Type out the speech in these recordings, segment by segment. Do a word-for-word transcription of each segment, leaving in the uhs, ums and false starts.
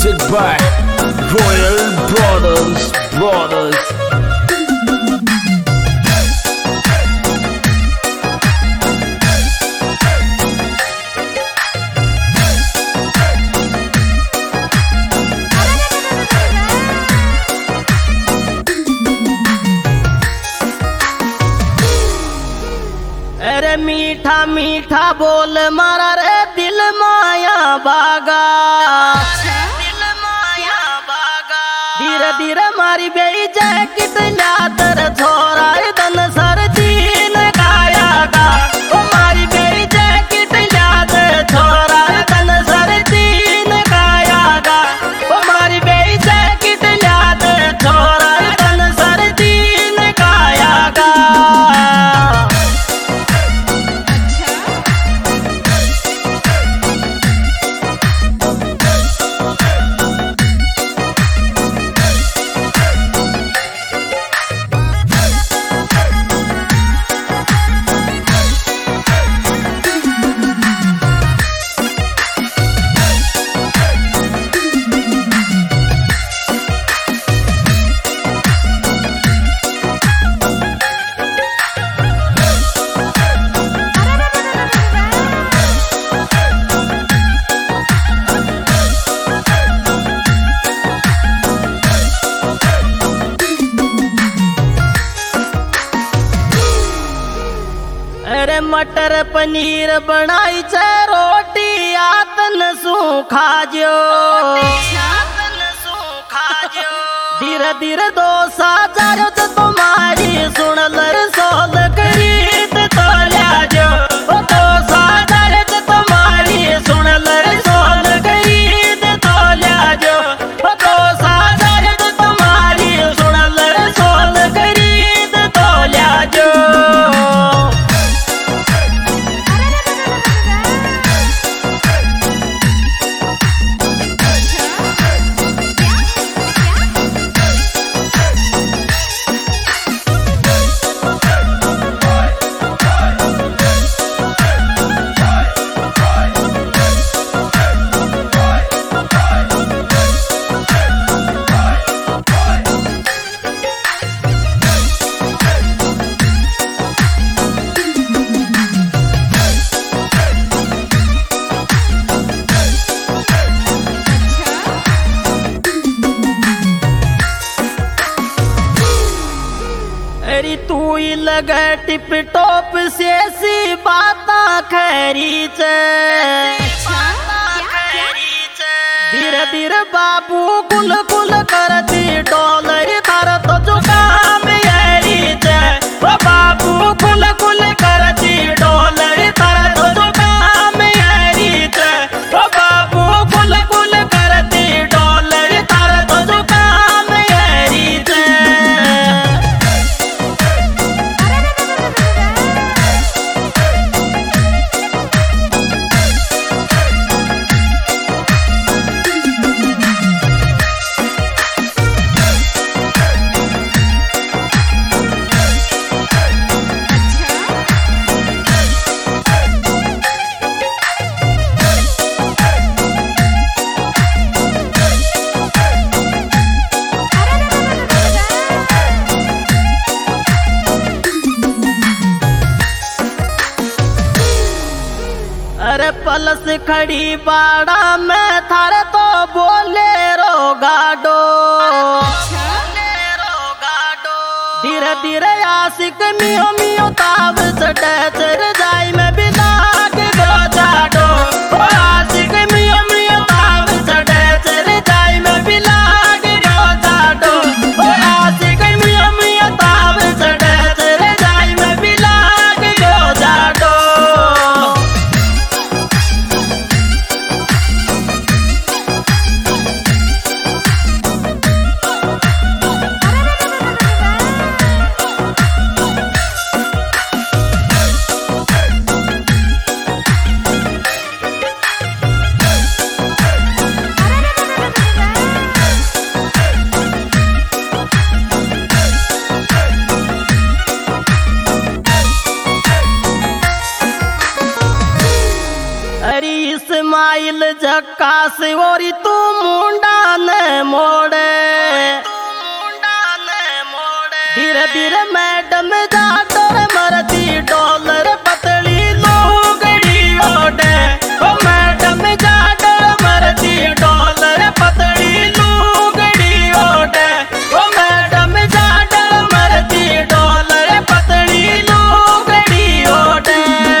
Music by Royal Brothers Brothers. अरे मीठा मीठा बोल मारा रे दिल माया बागा, दिल माया बागा। धीरे धीरे मारी बेई जैकेट लातर छोरा दन सर दीन गाया गा। ओ मारी बेई जैकेट लातर छोरा दन सर दीन गाया गा। ओ मारी बेई जैकेट लातर छोरा दन सर दीन गाया गा। अरे मटर पनीर बनाई छे रोटी आतन सूखा जो, धीरे धीरे दोसा जारो तो तुम्हारी सुन लर सोल खरीद तो ल्या जो। ओ दोसा जारो तो तुम्हारी सुन लर सोल खरीद तो ल्या जो। ओ दोसा जारो तो तुम्हारी सुन लर सोल खरीद तो ल्या जो। अरे तू ही लगे टिप टॉप से सी बाता खैरी चे। धीरे धीरे बाबू कुल कुल करती डॉलर थारा तो जुकाम यारी चे। ओ बाबू कुल कुल करती डॉलर थारा तो जुकाम यारी चे। ओ बाबू कुल कुल करती डॉलर थारा तो जुकाम यारी चे। अरे पलस खड़ी बाड़ा में थारे तो बोले रो गाडो, धीरे धीरे आशिक मियो मियो ताव चढ़े चढ़ जाई में बिलाग गो जाडो। ओ आशिक मियो मियो ताव चढ़े चढ़ जाई में बिलाग गो जाडो। ओ आशिक मियो मियो ताव चढ़े चढ़ जाई में बिलाग गो जाडो। पास और तू मुंडा ने मोड़े, धीरे धीरे मैडम जा डर मरती डॉलर पतली लुगड़ी ओढ़े। ओ मैडम जा डर मरती डॉलर पतली लुगड़ी ओढ़े। ओ मैडम जा डर मरती डॉलर पतली लुगड़ी ओढ़े।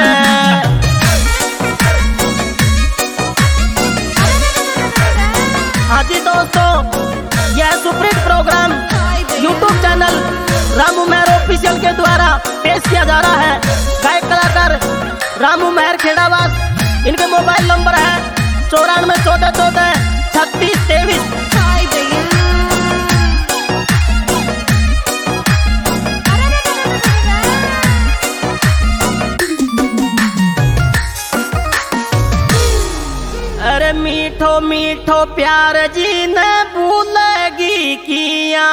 हाँ जी दोस्तों, यह सुप्रीत programme YouTube channel Ramu Mehar official के द्वारा पेश किया जा रहा है। गायक कलाकार रामू मेहर खेड़ावास। इनके मोबाइल नंबर है चौरानवे चौदह चौदह छत्तीस तेईस। अरे मीठो मीठो प्यार जी ने भूलेगी किया,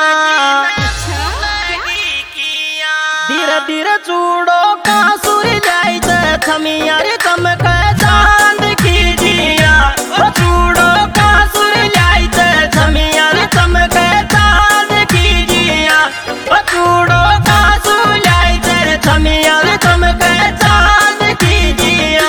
धीरे धीरे चूड़ो का सुर जाई थमियारी चमक चांद की जिया। चूड़ो का सुर जाई थमियारी चमक चांद की जिया। चूड़ो का सुर जाई थमियारी चमक चांद की जिया।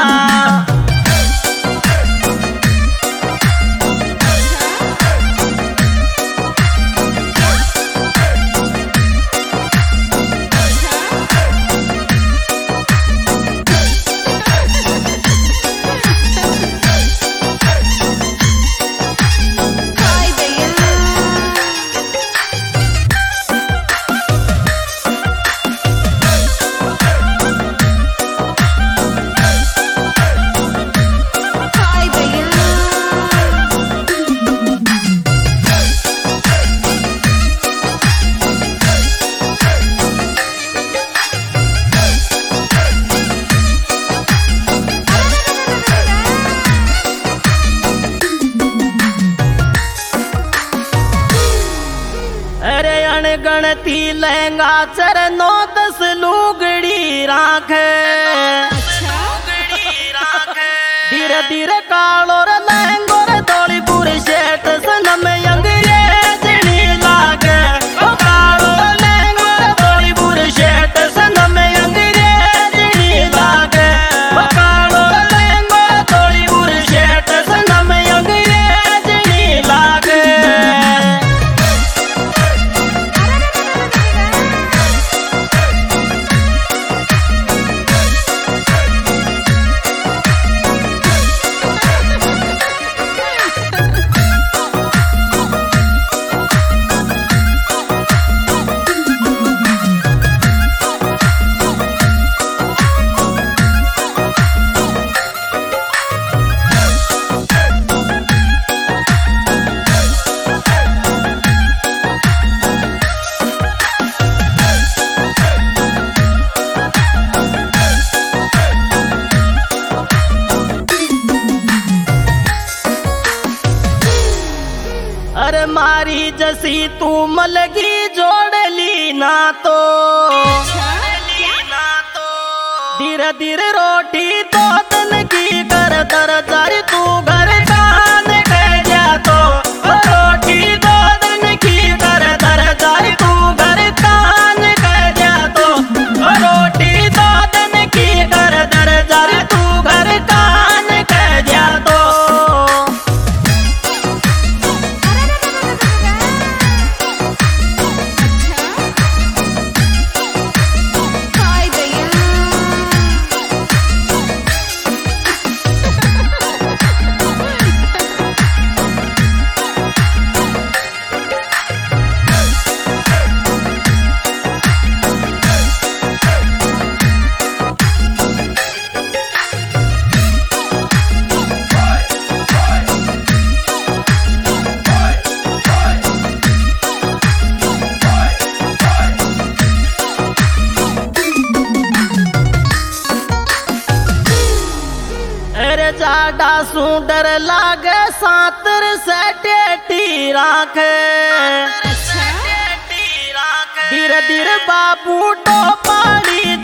गणती लहंगा चरनो दस लुगड़ी राखे। धीरे धीरे कालो लहंगो दौड़ी पूरी शेट सनम अंग्रेजनी लागे। कालो लहंगो दौड़ी पूरी शेट सनम अंग्रेजनी लागे। कालो लहंगो दौड़ी पूरी शेट सनम अंग्रेजनी लागे। अरे मारी जसी तू मलगी जोड़ली ना तो, धीरे धीरे रोटी तो तन की कर दर जारी तू घर कान कह जा तो। रोटी दो दिन की कर दर जारी तू घर कान कह जा तो। रोटी दो दिन की कर दर जारी तू घर कान कह जा तो। जाडा सू डर लागे सातर सटेटी राखे। धीरे धीरे बाबू टोपाड़ी